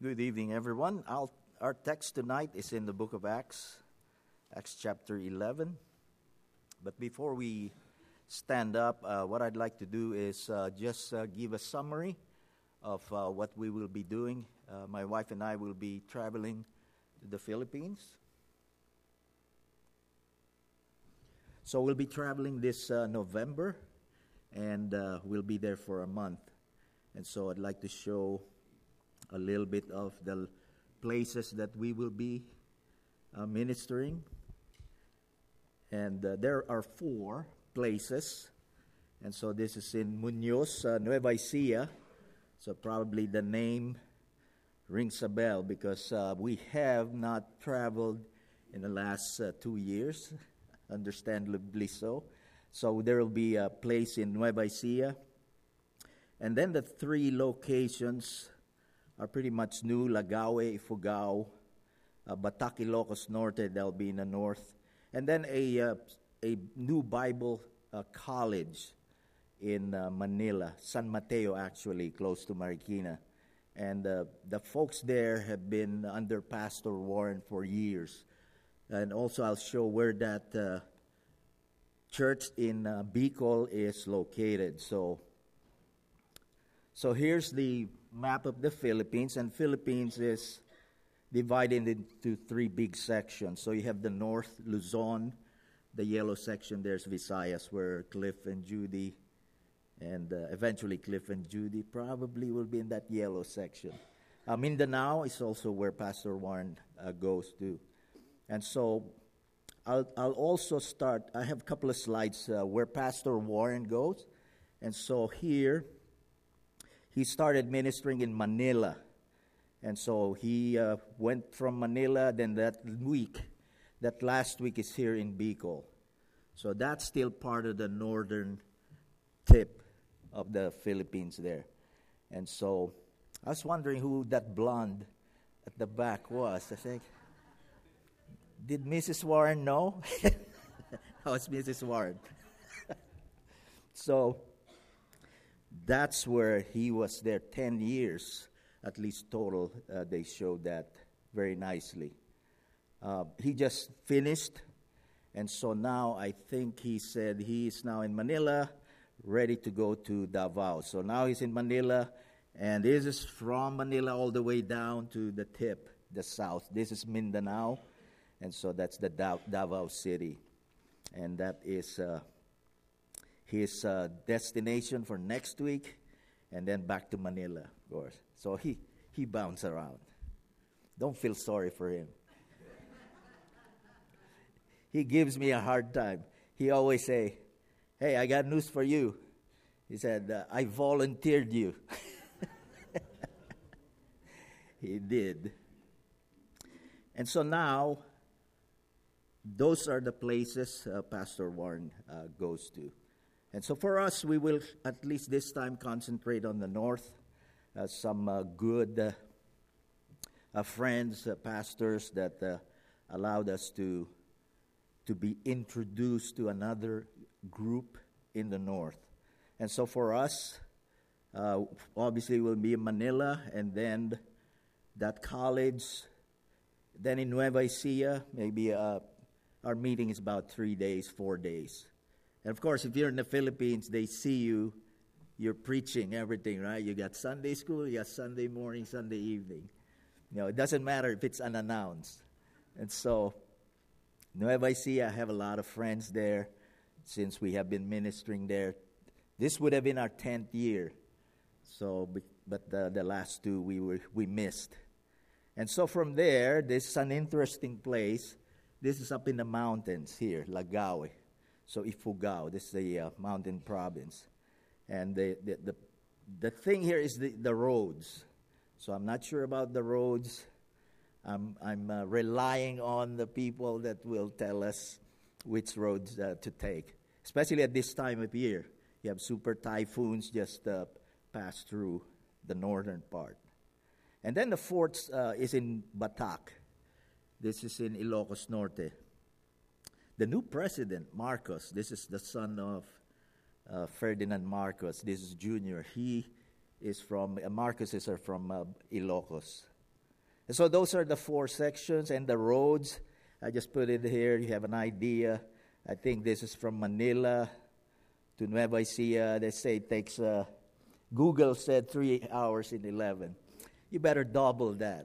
Good evening, everyone. Our text tonight is in the book of Acts, Acts chapter 11. But before we stand up, what I'd like to do is just give a summary of what we will be doing. My wife and I will be traveling to the Philippines. So we'll be traveling this November, and we'll be there for a month. And so I'd like to show a little bit of the places that we will be ministering. And there are 4 places. And so this is in Muñoz, Nueva Ecija. So probably the name rings a bell because we have not traveled in the last 2 years, understandably so. So there will be a place in Nueva Ecija. And then the 3 locations are pretty much new: Lagawe, Ifugao, Batac, Ilocos Norte, that'll be in the north. And then a new Bible college in Manila, San Mateo actually, close to Marikina. And the folks there have been under Pastor Warren for years. And also I'll show where that church in Bicol is located. So here's the map of the Philippines, and Philippines is divided into 3 big sections. So you have the north, Luzon, the yellow section, there's Visayas, where Cliff and Judy, and eventually Cliff and Judy probably will be in that yellow section. Mindanao is also where Pastor Warren goes to. And so I'll also start, I have a couple of slides where Pastor Warren goes. And so here, he started ministering in Manila. And so he went from Manila, then that last week is here in Bicol. So that's still part of the northern tip of the Philippines there. And so I was wondering who that blonde at the back was. I think, did Mrs. Warren know? How is Mrs. Warren? So that's where he was there 10 years, at least total. They showed that very nicely. He just finished, and so now I think he said he is now in Manila, ready to go to Davao. So now he's in Manila, and this is from Manila all the way down to the tip, the south. This is Mindanao, and so that's the Davao City. And that is his destination for next week, and then back to Manila, of course. So he bounced around. Don't feel sorry for him. He gives me a hard time. He always say, "Hey, I got news for you." He said, "I volunteered you." He did. And so now, those are the places Pastor Warren goes to. And so for us, we will at least this time concentrate on the north. Some good friends, pastors that allowed us to be introduced to another group in the north. And so for us, obviously we'll be in Manila, and then that college, then in Nueva Ecija, maybe our meeting is about 3 days, 4 days. And of course, if you're in the Philippines, they see you're preaching everything, right? You got Sunday school, you got Sunday morning, Sunday evening. It doesn't matter if it's unannounced. And so, Nueva Ecija, I have a lot of friends there since we have been ministering there. This would have been our 10th year. So, but the last 2 we missed. And so from there, this is an interesting place. This is up in the mountains here, Lagawe. So Ifugao, this is a mountain province. And the thing here is the roads. So I'm not sure about the roads. I'm relying on the people that will tell us which roads to take. Especially at this time of year. You have super typhoons just pass through the northern part. And then the fourth is in Batac. This is in Ilocos Norte. The new president, Marcos, this is the son of Ferdinand Marcos. This is Junior. He is from, Marcos is from Ilocos. And so those are the 4 sections, and the roads, I just put it here. You have an idea. I think this is from Manila to Nueva Ecija. They say it takes, Google said 3 hours and 11. You better double that.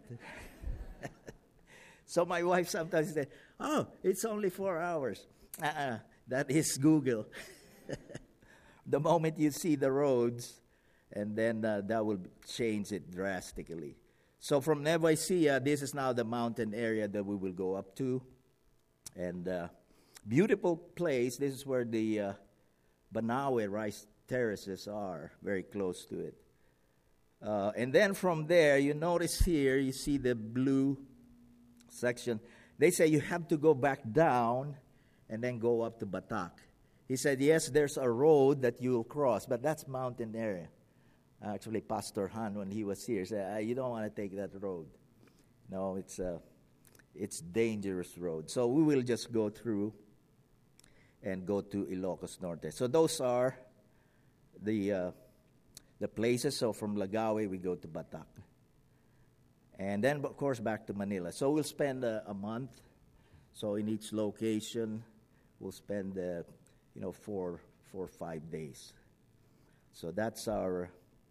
So my wife sometimes says, oh, it's only 4 hours. That is Google. The moment you see the roads, and then that will change it drastically. So from Nueva Ecija, this is now the mountain area that we will go up to. And beautiful place. This is where the Banawe rice terraces are, very close to it. And then from there, you notice here, you see the blue section. They say you have to go back down and then go up to Batak. He said, yes, there's a road that you'll cross, but that's mountain area. Actually, Pastor Han, when he was here, said, you don't want to take that road. No, it's dangerous road. So we will just go through and go to Ilocos Norte. So those are the places. So from Lagawe, we go to Batak. And then, of course, back to Manila. So we'll spend a month. So in each location, we'll spend, 4 or 5 days. So that's our,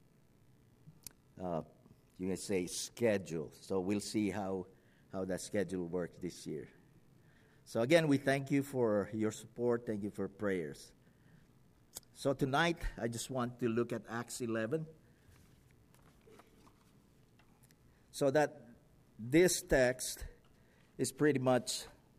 you can say, schedule. So we'll see how that schedule works this year. So again, we thank you for your support. Thank you for prayers. So tonight, I just want to look at Acts 11. So that this text is pretty much,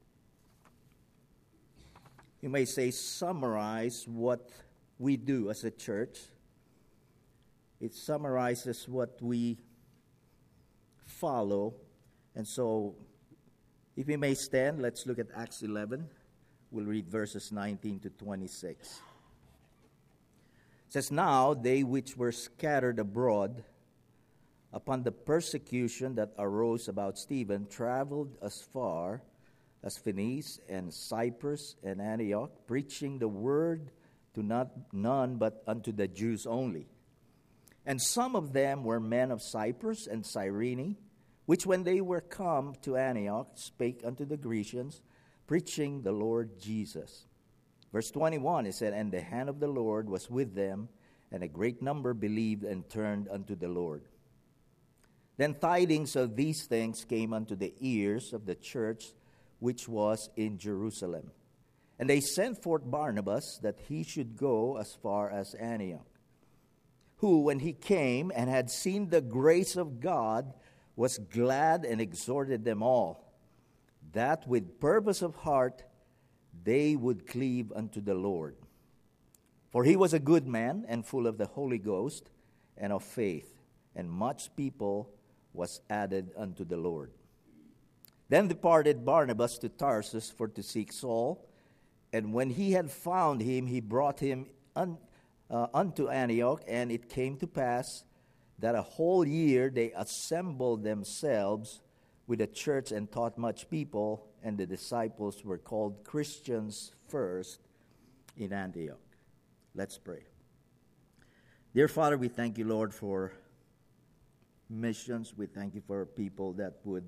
you may say, summarize what we do as a church. It summarizes what we follow. And so, if we may stand, let's look at Acts 11. We'll read verses 19 to 26. It says, now they which were scattered abroad upon the persecution that arose about Stephen traveled as far as Phoenice and Cyprus and Antioch, preaching the word to none but unto the Jews only. And some of them were men of Cyprus and Cyrene, which when they were come to Antioch spake unto the Grecians, preaching the Lord Jesus. Verse 21, it said, and the hand of the Lord was with them, and a great number believed and turned unto the Lord. Then tidings of these things came unto the ears of the church which was in Jerusalem. And they sent forth Barnabas, that he should go as far as Antioch, who, when he came and had seen the grace of God, was glad and exhorted them all, that with purpose of heart they would cleave unto the Lord. For he was a good man, and full of the Holy Ghost and of faith, and much people was added unto the Lord. Then departed Barnabas to Tarsus for to seek Saul, and when he had found him, he brought him unto Antioch. And it came to pass that a whole year they assembled themselves with the church and taught much people, and the disciples were called Christians first in Antioch. Let's pray. Dear Father, we thank you, Lord, for missions. We thank you for people that would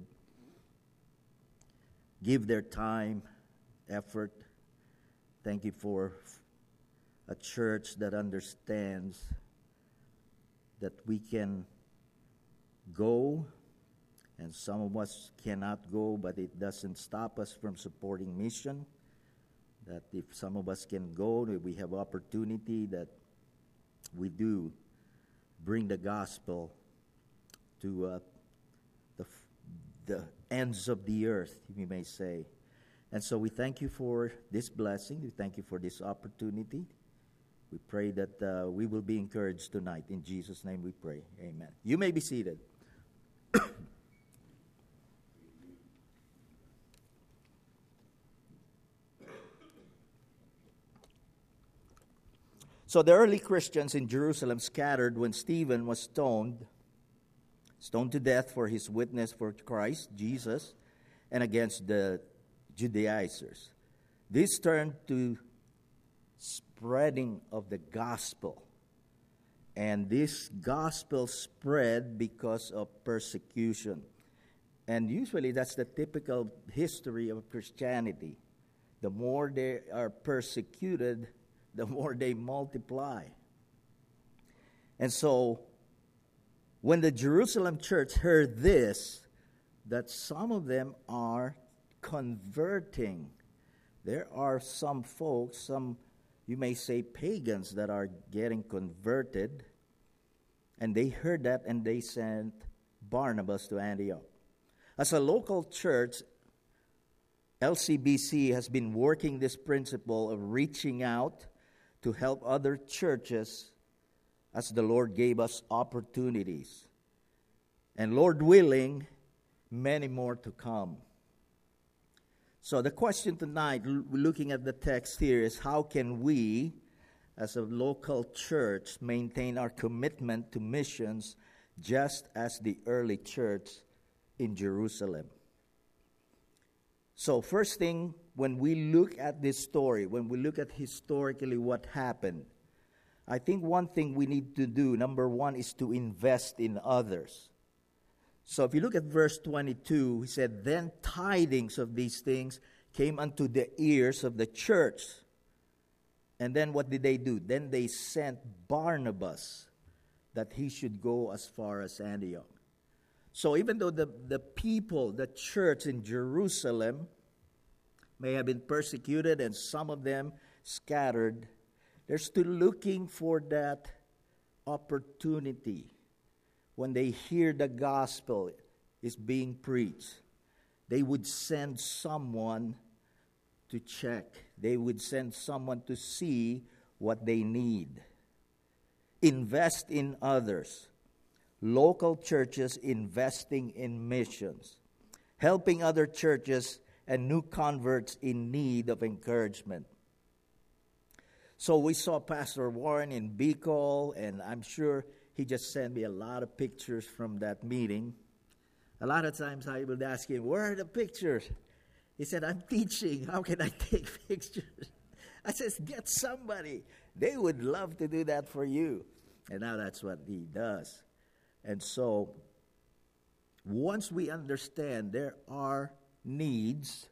give their time, effort. Thank you for a church that understands that we can go, and some of us cannot go, but it doesn't stop us from supporting mission. That if some of us can go, we have opportunity, that we do bring the gospel to the ends of the earth, we may say. And so we thank you for this blessing. We thank you for this opportunity. We pray that we will be encouraged tonight. In Jesus' name we pray. Amen. You may be seated. So the early Christians in Jerusalem scattered when Stephen was stoned to death for his witness for Christ, Jesus, and against the Judaizers. This turned to spreading of the gospel. And this gospel spread because of persecution. And usually that's the typical history of Christianity. The more they are persecuted, the more they multiply. And so, when the Jerusalem church heard this, that some of them are converting. There are some folks, some, you may say, pagans that are getting converted. And they heard that and they sent Barnabas to Antioch. As a local church, LCBC has been working this principle of reaching out to help other churches as the Lord gave us opportunities. And Lord willing, many more to come. So the question tonight, looking at the text here, is how can we, as a local church, maintain our commitment to missions just as the early church in Jerusalem? So first thing, when we look at this story, when we look at historically what happened, I think one thing we need to do, number one, is to invest in others. So if you look at verse 22, he said, "Then tidings of these things came unto the ears of the church." And then what did they do? Then they sent Barnabas that he should go as far as Antioch. So even though the people, the church in Jerusalem may have been persecuted and some of them scattered, they're still looking for that opportunity. When they hear the gospel is being preached, they would send someone to check. They would send someone to see what they need. Invest in others. Local churches investing in missions. Helping other churches and new converts in need of encouragement. So we saw Pastor Warren in Bicol, and I'm sure he just sent me a lot of pictures from that meeting. A lot of times I would ask him, "Where are the pictures?" He said, "I'm teaching. How can I take pictures?" I said, "Get somebody. They would love to do that for you." And now that's what he does. And so, once we understand there are needs,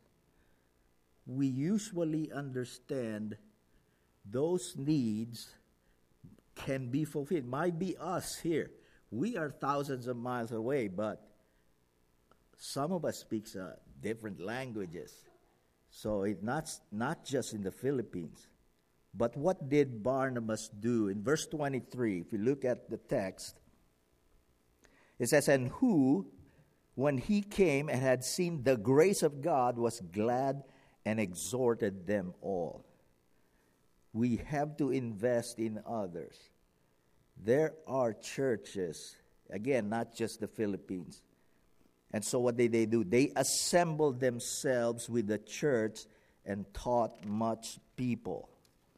we usually understand those needs can be fulfilled. Might be us here. We are thousands of miles away, but some of us speak different languages. So it's not just in the Philippines. But what did Barnabas do? In verse 23, if you look at the text, it says, "And who, when he came and had seen the grace of God, was glad and exhorted them all." We have to invest in others. There are churches, again, not just the Philippines. And so what did they do? They assembled themselves with the church and taught much people.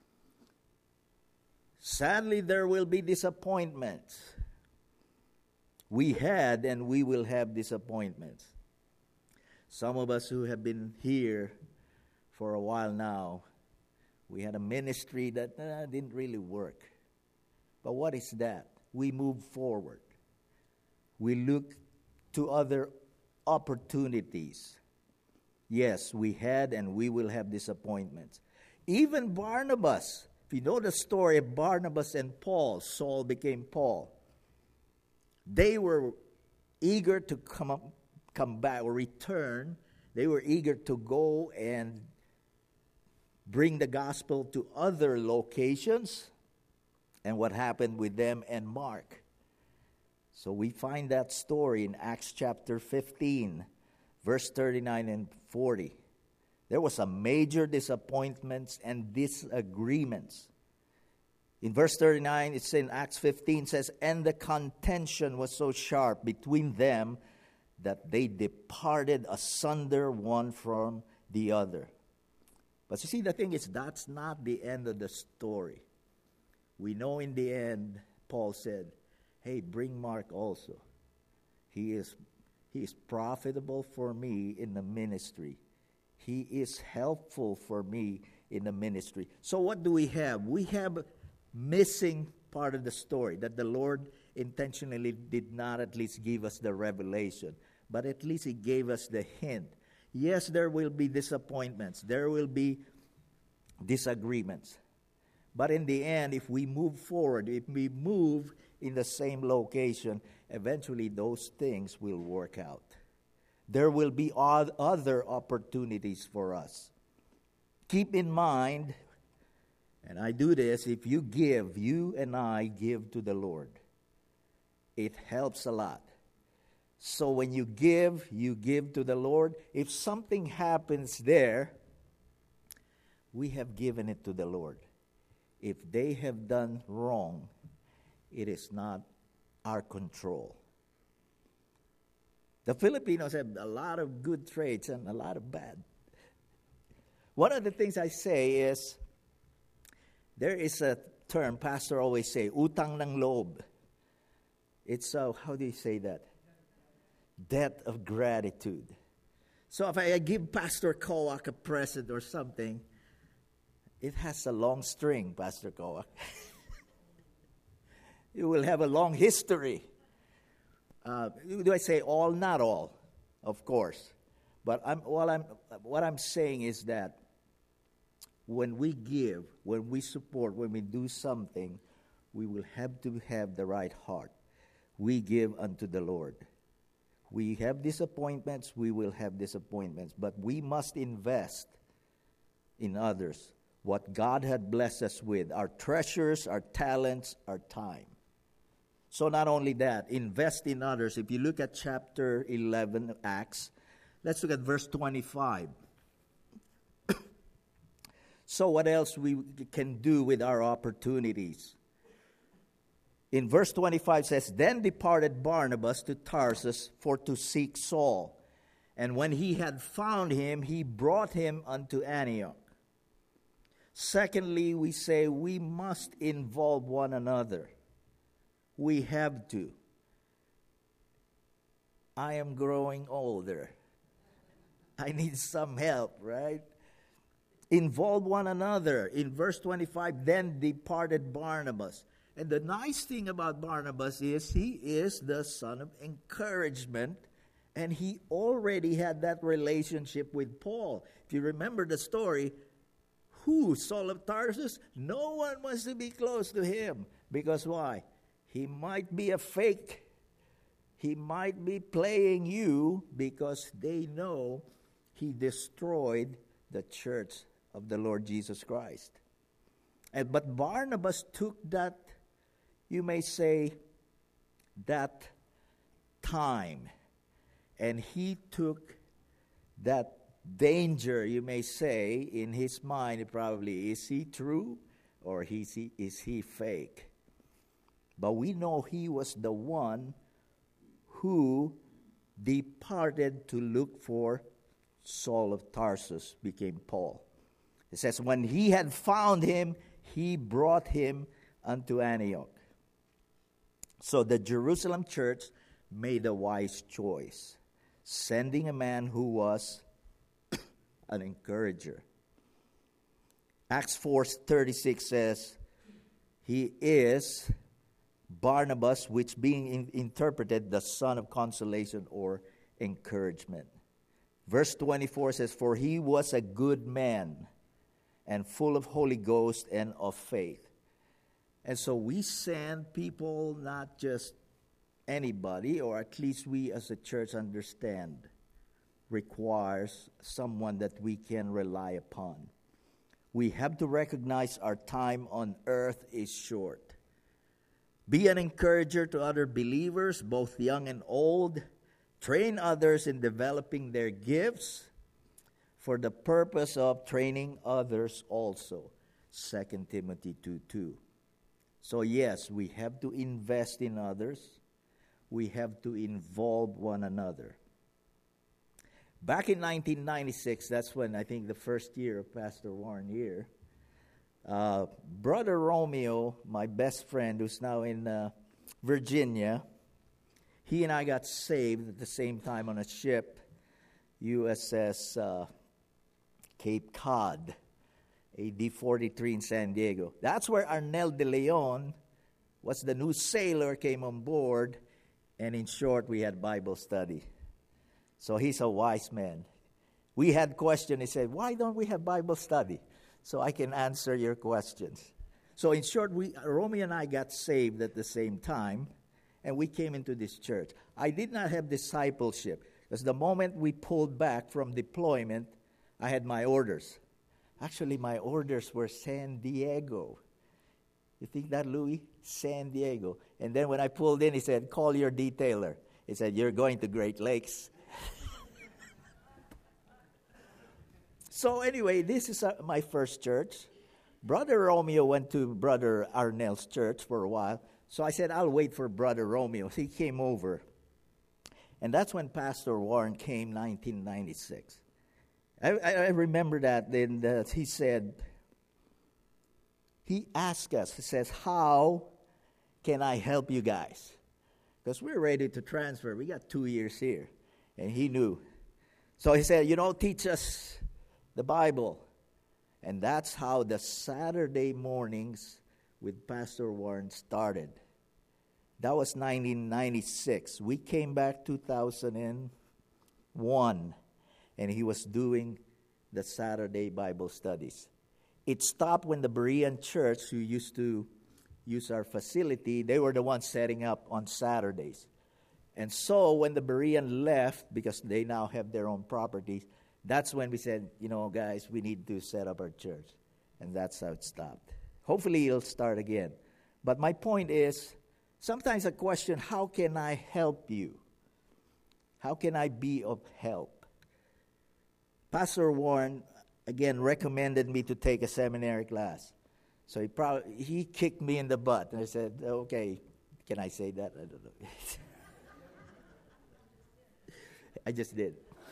Sadly, there will be disappointments. We had and we will have disappointments. Some of us who have been here for a while now, we had a ministry that didn't really work. But what is that? We move forward. We look to other opportunities. Yes, we had and we will have disappointments. Even Barnabas, if you know the story of Barnabas and Paul, Saul became Paul. They were eager to come back or return. They were eager to go and bring the gospel to other locations. And what happened with them and Mark. So we find that story in Acts chapter 15, verse 39 and 40. There was a major disappointments and disagreements. In verse 39, it's in Acts 15, says, "And the contention was so sharp between them that they departed asunder one from the other." But you see, the thing is, that's not the end of the story. We know in the end, Paul said, "Hey, bring Mark also. He is profitable for me in the ministry. He is helpful for me in the ministry." So what do we have? We have missing part of the story that the Lord intentionally did not at least give us the revelation. but at least he gave us the hint. Yes, there will be disappointments. There will be disagreements. But in the end, if we move forward, if we move in the same location, eventually those things will work out. There will be other opportunities for us. Keep in mind, and I do this, if you give, you and I give to the Lord. It helps a lot. So when you give to the Lord. If something happens there, we have given it to the Lord. If they have done wrong, it is not our control. The Filipinos have a lot of good traits and a lot of bad. One of the things I say is, there is a term, pastor always say, utang ng loob. It's, how do you say that? Debt of gratitude. So if I give Pastor Kowak a present or something, it has a long string, Pastor Kowak. You will have a long history. Do I say all? Not all, of course. But what I'm saying is that when we give, when we support, when we do something, we will have to have the right heart. We give unto the Lord. We have disappointments, we will have disappointments, but we must invest in others what God had blessed us with, our treasures, our talents, our time. So not only that, invest in others. If you look at chapter 11 of Acts, let's look at verse 25. So what else we can do with our opportunities? In verse 25 says, Then departed Barnabas to Tarsus for to seek Saul. And when he had found him, he brought him unto Antioch. Secondly, we say we must involve one another. We have to. I am growing older. I need some help, right? Involve one another. In verse 25, then departed Barnabas. And the nice thing about Barnabas is he is the son of encouragement, and he already had that relationship with Paul. If you remember the story, who? Saul of Tarsus? No one wants to be close to him. Because why? He might be a fake. He might be playing you because they know he destroyed the church of the Lord Jesus Christ. But Barnabas took that, you may say, that time, and he took that danger, you may say, in his mind probably, is he true or is he fake? But we know he was the one who departed to look for Saul of Tarsus, became Paul. It says, when he had found him, he brought him unto Antioch. So the Jerusalem church made a wise choice, sending a man who was an encourager. Acts 4:36 says, he is Barnabas, which being interpreted the son of consolation or encouragement. Verse 24 says, for he was a good man and full of Holy Ghost and of faith. And so we send people, not just anybody, or at least we as a church understand, requires someone that we can rely upon. We have to recognize our time on earth is short. Be an encourager to other believers, both young and old. Train others in developing their gifts for the purpose of training others also. 2 Timothy 2:2. So yes, we have to invest in others. We have to involve one another. Back in 1996, that's when I think the first year of Pastor Warren here, Brother Romeo, my best friend who's now in Virginia, he and I got saved at the same time on a ship, USS Cape Cod, a D-43 in San Diego. That's where Arnel de Leon was the new sailor, came on board, and in short, we had Bible study. So he's a wise man. We had questions. He said, why don't we have Bible study so I can answer your questions? So in short, Romeo and I got saved at the same time, and we came into this church. I did not have discipleship, because the moment we pulled back from deployment, I had my orders. Actually, my orders were San Diego. You think that, Louis? San Diego. And then when I pulled in, he said, call your detailer. He said, you're going to Great Lakes. So anyway, this is my first church. Brother Romeo went to Brother Arnell's church for a while. So I said, I'll wait for Brother Romeo. He came over. And that's when Pastor Warren came, 1996. I remember that. Then he said, he asked us, he says, how can I help you guys? Because we're ready to transfer. We got 2 years here. And he knew. So he said, teach us the Bible. And that's how the Saturday mornings with Pastor Warren started. That was 1996. We came back 2001, and he was doing the Saturday Bible studies. It stopped when the Berean church, who used to use our facility, they were the ones setting up on Saturdays. And so when the Berean left, because they now have their own properties, that's when we said, guys, we need to set up our church. And that's how it stopped. Hopefully it'll start again. But my point is, sometimes a question, how can I help you? How can I be of help? Pastor Warren, again, recommended me to take a seminary class. So he kicked me in the butt. And I said, okay, can I say that? I don't know. I just did.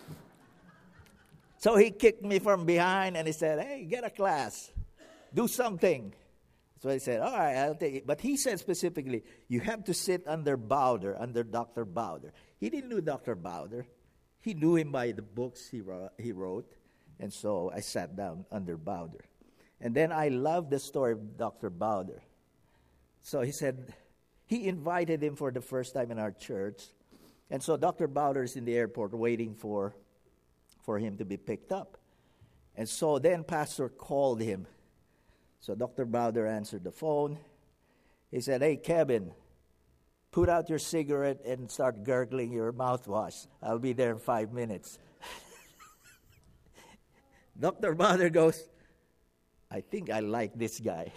So he kicked me from behind and he said, hey, get a class. Do something. So I said, all right, I'll take it. But he said specifically, you have to sit under Bowder, under Dr. Bowder. He didn't know Dr. Bowder. He knew him by the books he wrote. And so I sat down under Bowder. And then I loved the story of Dr. Bowder. So he said, he invited him for the first time in our church. And so Dr. Bowder is in the airport waiting for him to be picked up. And so then Pastor called him. So Dr. Bowder answered the phone. He said, hey, Kevin, put out your cigarette and start gurgling your mouthwash. I'll be there in 5 minutes. Dr. Bowder goes, I think I like this guy.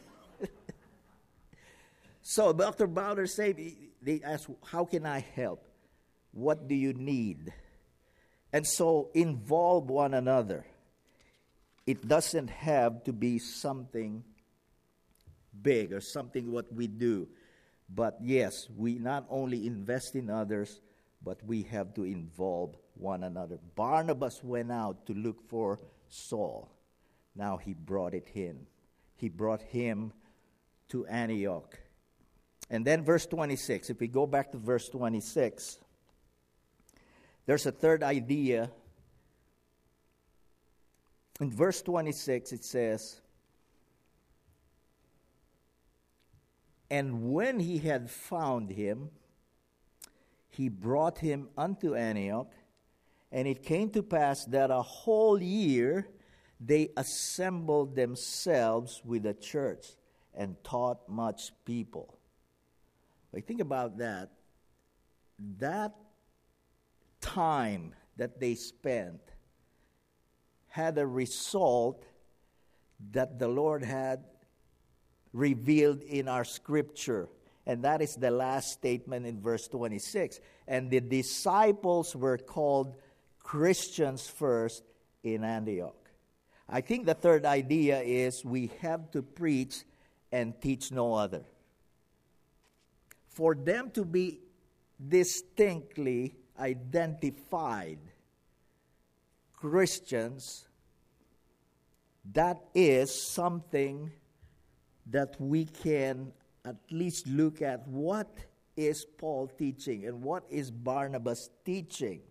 So Dr. Bowder said, they asked, how can I help? What do you need? And so involve one another. It doesn't have to be something big or something what we do. But yes, we not only invest in others, but we have to involve one another. Barnabas went out to look for Saul. Now he brought it in. He brought him to Antioch. And then verse 26, if we go back to verse 26, there's a third idea. In verse 26, it says, and when he had found him, he brought him unto Antioch, and it came to pass that a whole year they assembled themselves with the church and taught much people. Like, think about that. That time that they spent had a result that the Lord had revealed in our scripture. And that is the last statement in verse 26. And the disciples were called Christians first in Antioch. I think the third idea is we have to preach and teach no other. For them to be distinctly identified Christians, that is something that we can at least look at. What is Paul teaching and what is Barnabas teaching?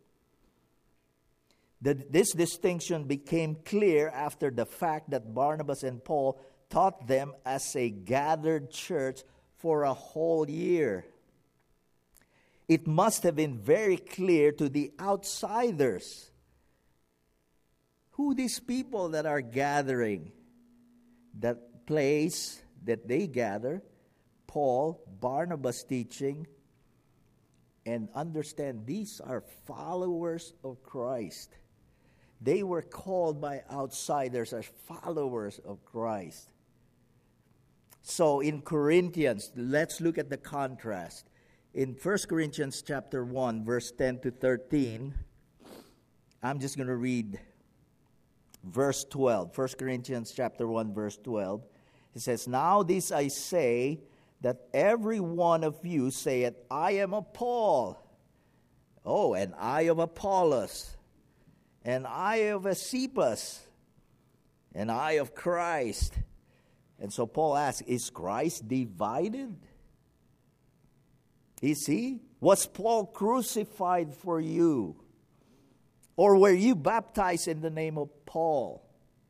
This distinction became clear after the fact that Barnabas and Paul taught them as a gathered church for a whole year. it must have been very clear to the outsiders who these people that are gathering, that place that they gather, Paul, Barnabas teaching, and understand these are followers of Christ. They were called by outsiders as followers of Christ. So in Corinthians, let's look at the contrast. In 1 Corinthians chapter 1, verse 10 to 13, I'm just going to read verse 12. 1 Corinthians chapter 1, verse 12. It says, "Now this I say, that every one of you saith, I am of Paul. Oh, and I of Apollos. And I of Cephas. And I of Christ." And so Paul asks, is Christ divided? Is he? Was Paul crucified for you? Or were you baptized in the name of Paul?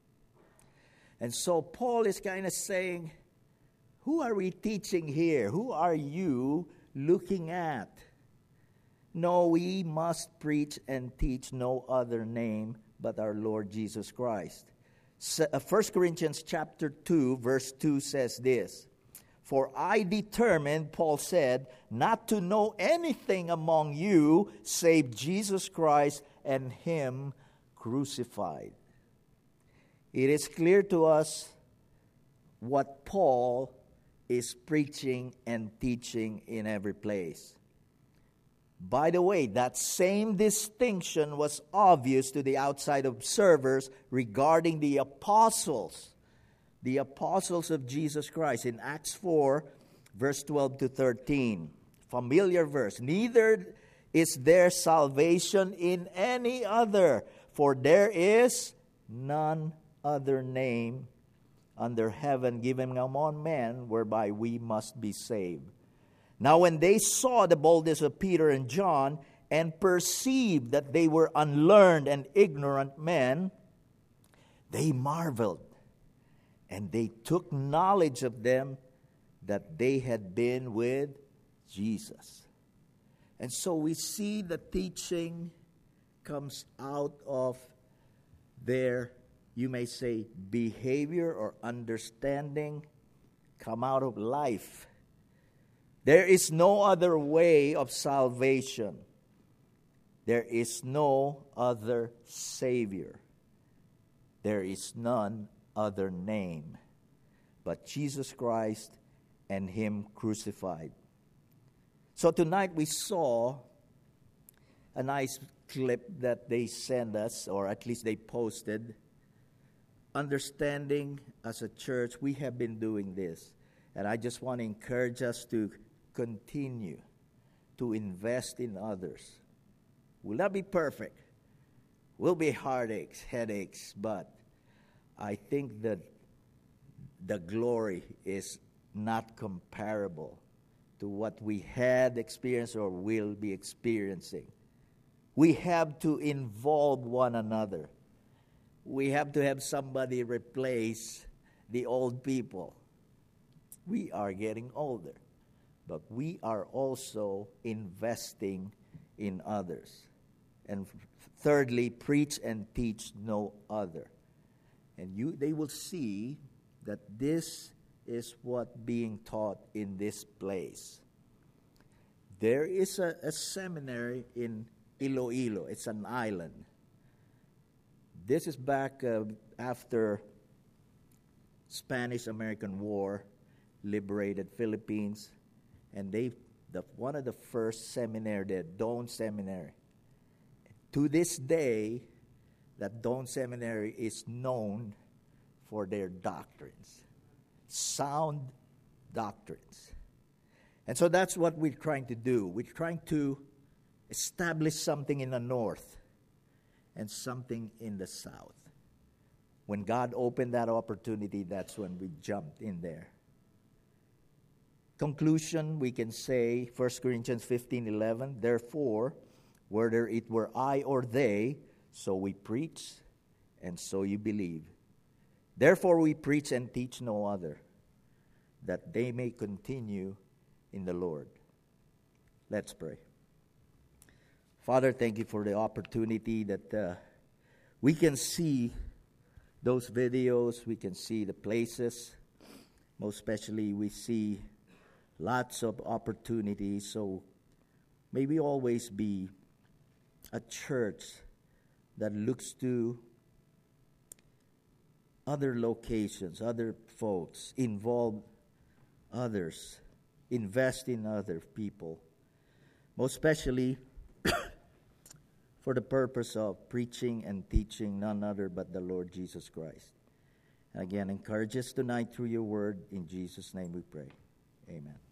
And so Paul is kind of saying, who are we teaching here? Who are you looking at? No, we must preach and teach no other name but our Lord Jesus Christ. 1 Corinthians chapter 2, verse 2 says this, "For I determined," Paul said, "not to know anything among you save Jesus Christ and Him crucified." It is clear to us what Paul is preaching and teaching in every place. By the way, that same distinction was obvious to the outside observers regarding the apostles of Jesus Christ. In Acts 4, verse 12 to 13, familiar verse, "Neither is there salvation in any other, for there is none other name under heaven given among men whereby we must be saved." Now when they saw the boldness of Peter and John and perceived that they were unlearned and ignorant men, they marveled, and they took knowledge of them that they had been with Jesus. And so we see the teaching comes out of their, you may say, behavior or understanding, come out of life. There is no other way of salvation. There is no other Savior. There is none other name but Jesus Christ and Him crucified. So tonight we saw a nice clip that they sent us, or at least they posted. Understanding as a church, we have been doing this. And I just want to encourage us to continue to invest in others. Will not be perfect. Will be headaches, but I think that the glory is not comparable to what we had experienced or will be experiencing. We have to involve one another. We have to have somebody replace the old people. We are getting older, but we are also investing in others. And thirdly, preach and teach no other. And they will see that this is what being taught in this place. There is a seminary in Iloilo. It's an island. This is back after Spanish-American War liberated Philippines, and one of the first seminary there, Doan Seminary. To this day, that Doan Seminary is known for their doctrines, sound doctrines. And so that's what we're trying to do. We're trying to establish something in the north and something in the south. When God opened that opportunity, that's when we jumped in there. Conclusion, we can say, 1 Corinthians 15:11, "Therefore, whether it were I or they, so we preach, and so you believe. Therefore we preach and teach no other, that they may continue in the Lord." Let's pray. Father, thank you for the opportunity that we can see those videos, we can see the places. Most especially, we see lots of opportunities. So may we always be a church that looks to other locations, other folks, involve others, invest in other people. Most especially for the purpose of preaching and teaching none other but the Lord Jesus Christ. Again, encourage us tonight through your word. In Jesus' name we pray. Amen.